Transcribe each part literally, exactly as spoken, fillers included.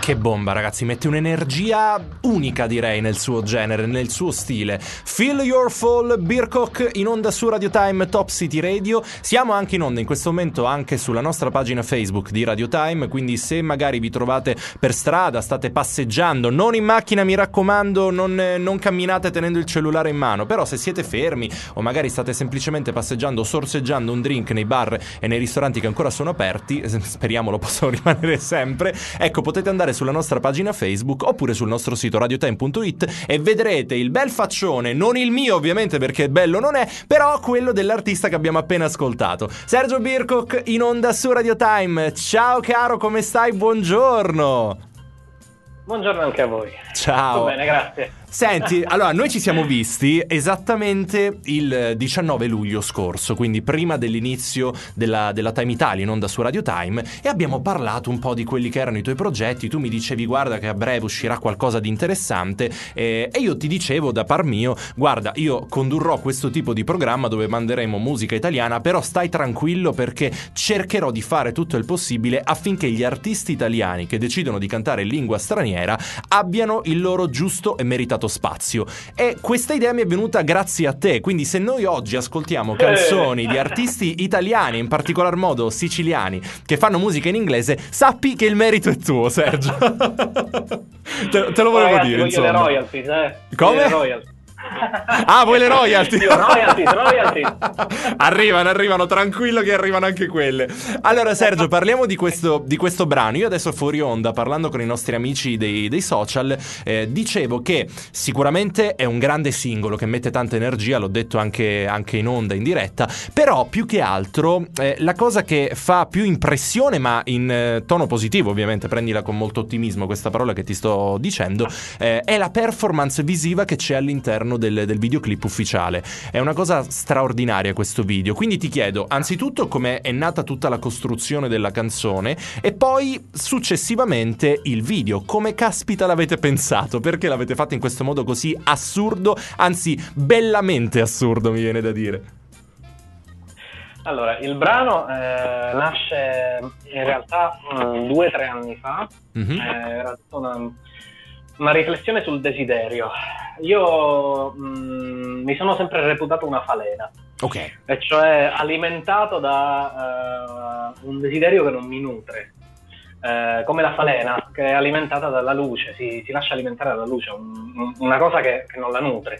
Che bomba, ragazzi, mette un'energia unica, direi, nel suo genere, nel suo stile. Feel Your Fall, Birkok, in onda su Radio Time Top City Radio. Siamo anche in onda in questo momento anche sulla nostra pagina Facebook di Radio Time, quindi se magari vi trovate per strada, state passeggiando, non in macchina, mi raccomando, non, non camminate tenendo il cellulare in mano, però se siete fermi o magari state semplicemente passeggiando o sorseggiando un drink nei bar e nei ristoranti che ancora sono aperti, speriamo lo possano rimanere sempre, ecco, potete andare sulla nostra pagina Facebook oppure sul nostro sito radiotime punto it e vedrete il bel faccione, non il mio ovviamente perché bello non è, però quello dell'artista che abbiamo appena ascoltato. Sergio Birkok in onda su Radio Time. Ciao caro, come stai? Buongiorno. Buongiorno anche a voi. Ciao. Va bene, grazie. Senti, allora noi ci siamo visti esattamente il diciannove luglio scorso, quindi prima dell'inizio della, della Time Italia in onda su Radio Time, e abbiamo parlato un po' di quelli che erano i tuoi progetti. Tu mi dicevi guarda che a breve uscirà qualcosa di interessante eh, e io ti dicevo da par mio guarda io condurrò questo tipo di programma dove manderemo musica italiana, però stai tranquillo perché cercherò di fare tutto il possibile affinché gli artisti italiani che decidono di cantare in lingua straniera abbiano il loro giusto e meritato spazio. E questa idea mi è venuta grazie a te, quindi se noi oggi ascoltiamo canzoni di artisti italiani, in particolar modo siciliani, che fanno musica in inglese, sappi che il merito è tuo, Sergio. te, te lo volevo Ragazzi, dire, voglio insomma. le royalties, eh. Come? Le royalties. Ah, vuoi le royalty? Io, royalties, royalties. Arrivano, arrivano, tranquillo che arrivano anche quelle. Allora Sergio, parliamo di questo, di questo brano. Io adesso fuori onda, parlando con i nostri amici dei, dei social, eh, dicevo che sicuramente è un grande singolo che mette tanta energia, l'ho detto anche, anche in onda, in diretta, però più che altro eh, la cosa che fa più impressione, ma in eh, tono positivo ovviamente, prendila con molto ottimismo questa parola che ti sto dicendo, eh, è la performance visiva che c'è all'interno Del, del videoclip ufficiale. È una cosa straordinaria questo video, quindi ti chiedo anzitutto come è nata tutta la costruzione della canzone e poi successivamente il video, come caspita l'avete pensato, perché l'avete fatto in questo modo così assurdo, anzi bellamente assurdo mi viene da dire. Allora, il brano eh, nasce in realtà um, due o tre anni fa. Mm-hmm. eh, era una Una riflessione sul desiderio. Io mh, mi sono sempre reputato una falena, ok, e cioè alimentato da uh, un desiderio che non mi nutre, uh, come la falena che è alimentata dalla luce, si, si lascia alimentare dalla luce, un, una cosa che, che non la nutre.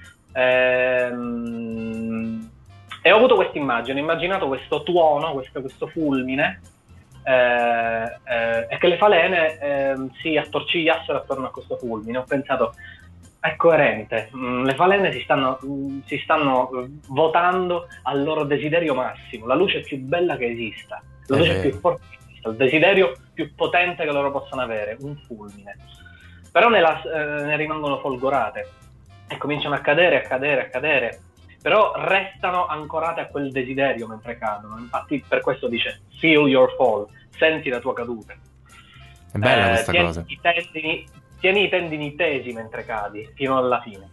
Ehm, e ho avuto questa immagine, ho immaginato questo tuono, questo, questo fulmine, Eh, eh, e che le falene eh, si attorcigliassero attorno a questo fulmine. Ho pensato, è coerente, mm, le falene si stanno, mm, si stanno votando al loro desiderio massimo, la luce più bella che esista, la luce eh. più forte che esista, il desiderio più potente che loro possano avere, un fulmine. Però ne, la, eh, ne rimangono folgorate e cominciano a cadere, a cadere, a cadere, però restano ancorate a quel desiderio mentre cadono. Infatti per questo dice feel your fall, senti la tua caduta. È bella eh, questa tieni cosa. I tendini, tieni i tendini tesi mentre cadi fino alla fine.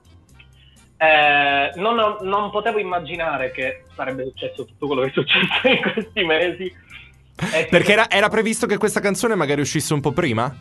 Eh, non, non potevo immaginare che sarebbe successo tutto quello che è successo in questi mesi. Perché era, era previsto che questa canzone magari uscisse un po' prima?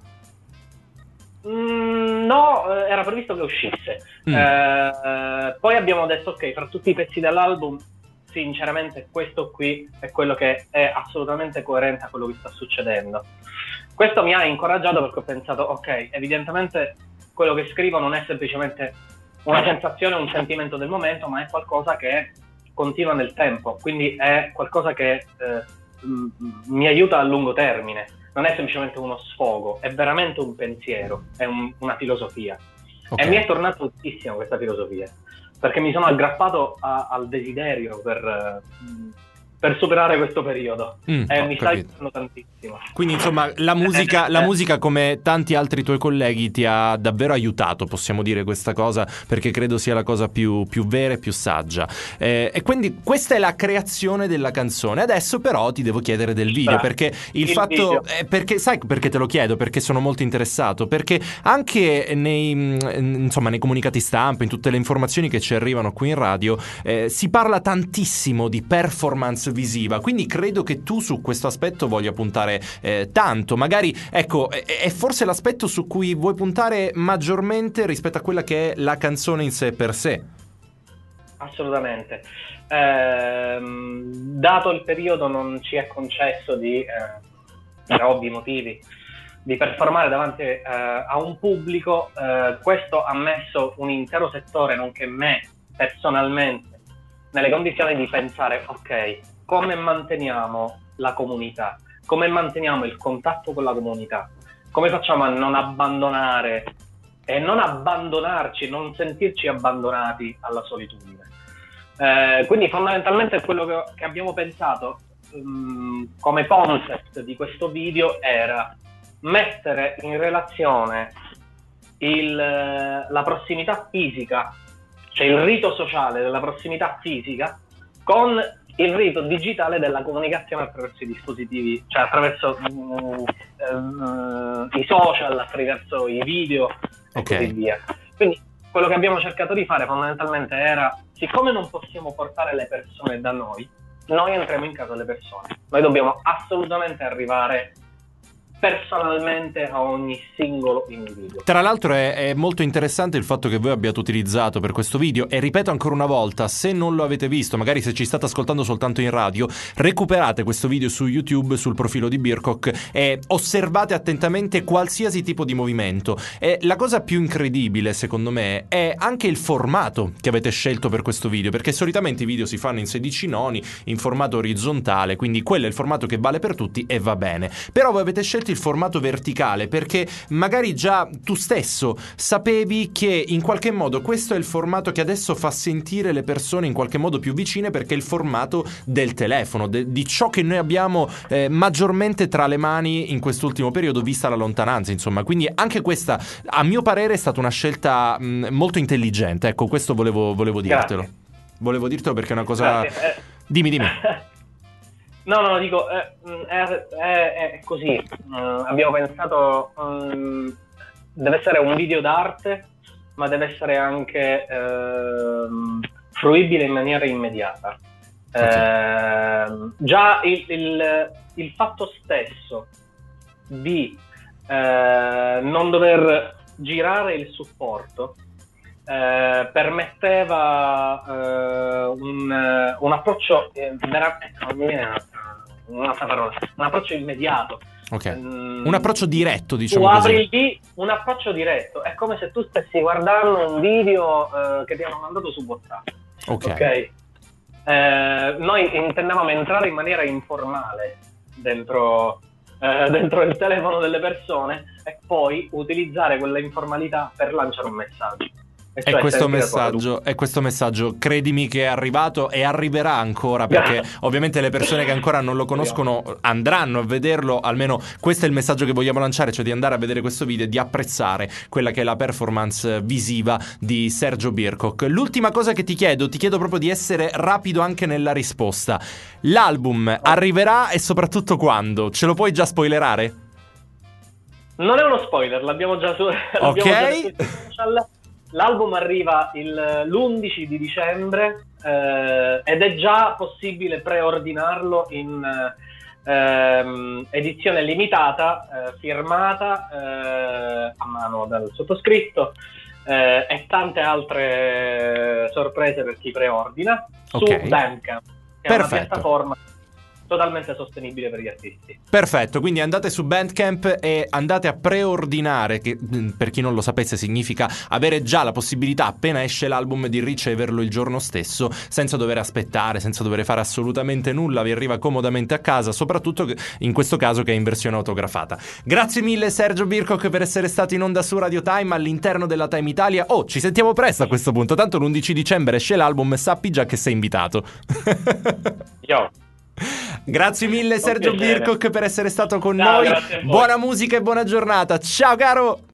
Mm, no, era previsto che uscisse. Mm. Eh, poi abbiamo detto ok, fra tutti i pezzi dell'album, sinceramente questo qui è quello che è assolutamente coerente a quello che sta succedendo. Questo mi ha incoraggiato perché ho pensato ok, evidentemente quello che scrivo non è semplicemente una sensazione, un sentimento del momento, ma è qualcosa che continua nel tempo, quindi è qualcosa che eh, m- mi aiuta a lungo termine. Non è semplicemente uno sfogo, è veramente un pensiero, è un, una filosofia. Okay. E mi è tornato tantissimo questa filosofia, perché mi sono aggrappato a, al desiderio per, per superare questo periodo. Mm, e mi sta aiutando tantissimo. Quindi insomma la musica, la musica come tanti altri tuoi colleghi ti ha davvero aiutato, possiamo dire questa cosa, perché credo sia la cosa più, più vera e più saggia. Eh, e quindi questa è la creazione della canzone. Adesso però ti devo chiedere del video, Bra. perché il, il fatto eh, perché sai perché te lo chiedo? Perché sono molto interessato, perché anche nei insomma nei comunicati stampa, in tutte le informazioni che ci arrivano qui in radio, eh, si parla tantissimo di performance visiva, quindi credo che tu su questo aspetto voglia puntare eh, tanto, magari ecco è, è forse l'aspetto su cui vuoi puntare maggiormente rispetto a quella che è la canzone in sé per sé. Assolutamente. Ehm, dato il periodo non ci è concesso di, eh, per ovvi motivi, di performare davanti eh, a un pubblico, eh, questo ha messo un intero settore, nonché me personalmente, nelle condizioni di pensare, ok, come manteniamo la comunità, come manteniamo il contatto con la comunità, come facciamo a non abbandonare e non abbandonarci, non sentirci abbandonati alla solitudine. Eh, quindi fondamentalmente quello che, che abbiamo pensato um, come concept di questo video era mettere in relazione il, la prossimità fisica, cioè il rito sociale della prossimità fisica, con il rito digitale della comunicazione attraverso i dispositivi, cioè attraverso um, um, i social, attraverso i video e okay. così via. Quindi quello che abbiamo cercato di fare fondamentalmente era, siccome non possiamo portare le persone da noi, noi entriamo in casa delle persone. Noi dobbiamo assolutamente arrivare personalmente a ogni singolo individuo. Tra l'altro è, è molto interessante il fatto che voi abbiate utilizzato per questo video, e ripeto ancora una volta, se non lo avete visto, magari se ci state ascoltando soltanto in radio, recuperate questo video su YouTube, sul profilo di Birkok, e osservate attentamente qualsiasi tipo di movimento. E la cosa più incredibile secondo me è anche il formato che avete scelto per questo video, perché solitamente i video si fanno in sedici noni, in formato orizzontale, quindi quello è il formato che vale per tutti e va bene. Però voi avete scelto il formato verticale perché magari già tu stesso sapevi che in qualche modo questo è il formato che adesso fa sentire le persone in qualche modo più vicine, perché è il formato del telefono, de- di ciò che noi abbiamo eh, maggiormente tra le mani in quest'ultimo periodo, vista la lontananza, insomma. Quindi anche questa, a mio parere, è stata una scelta mh, molto intelligente. Ecco, questo volevo, volevo dirtelo. Grazie. Volevo dirtelo perché è una cosa... Grazie. Dimmi, dimmi. No, no, dico, è, è, è, è così. Uh, abbiamo pensato, um, deve essere un video d'arte, ma deve essere anche uh, fruibile in maniera immediata. Okay. Uh, già il, il, il fatto stesso di uh, non dover girare il supporto Uh, permetteva uh, un, uh, un approccio eh, veramente, non mi viene un'altra parola, un approccio immediato. Ok. Um, un approccio diretto, diciamo tu così. apri il vi- un approccio diretto, è come se tu stessi guardando un video uh, che ti hanno mandato su WhatsApp. Ok. okay? Uh, noi intendevamo entrare in maniera informale dentro, uh, dentro il telefono delle persone e poi utilizzare quella informalità per lanciare un messaggio. E cioè questo messaggio, è questo messaggio, credimi che è arrivato e arriverà ancora, perché ovviamente le persone che ancora non lo conoscono andranno a vederlo. Almeno questo è il messaggio che vogliamo lanciare, cioè di andare a vedere questo video e di apprezzare quella che è la performance visiva di Sergio Birkok. L'ultima cosa che ti chiedo, ti chiedo proprio di essere rapido anche nella risposta. L'album arriverà e soprattutto quando? Ce lo puoi già spoilerare? Non è uno spoiler, l'abbiamo già su l'abbiamo ok già sui social. L'album arriva il, l'undici di dicembre eh, ed è già possibile preordinarlo in eh, edizione limitata, eh, firmata eh, a mano dal sottoscritto eh, e tante altre sorprese per chi preordina okay. su Bandcamp, che è una piattaforma totalmente sostenibile per gli artisti. Perfetto, quindi andate su Bandcamp e andate a preordinare, che per chi non lo sapesse significa avere già la possibilità, appena esce l'album, di riceverlo il giorno stesso, senza dover aspettare, senza dover fare assolutamente nulla, vi arriva comodamente a casa, soprattutto in questo caso che è in versione autografata. Grazie mille Sergio Birkok per essere stato in onda su Radio Time all'interno della Time Italia. Oh, ci sentiamo presto a questo punto, tanto l'undici dicembre esce l'album e sappi già che sei invitato. Ciao. Grazie mille Sergio Birkok per essere stato con Ciao, noi. Buona musica e buona giornata. Ciao caro.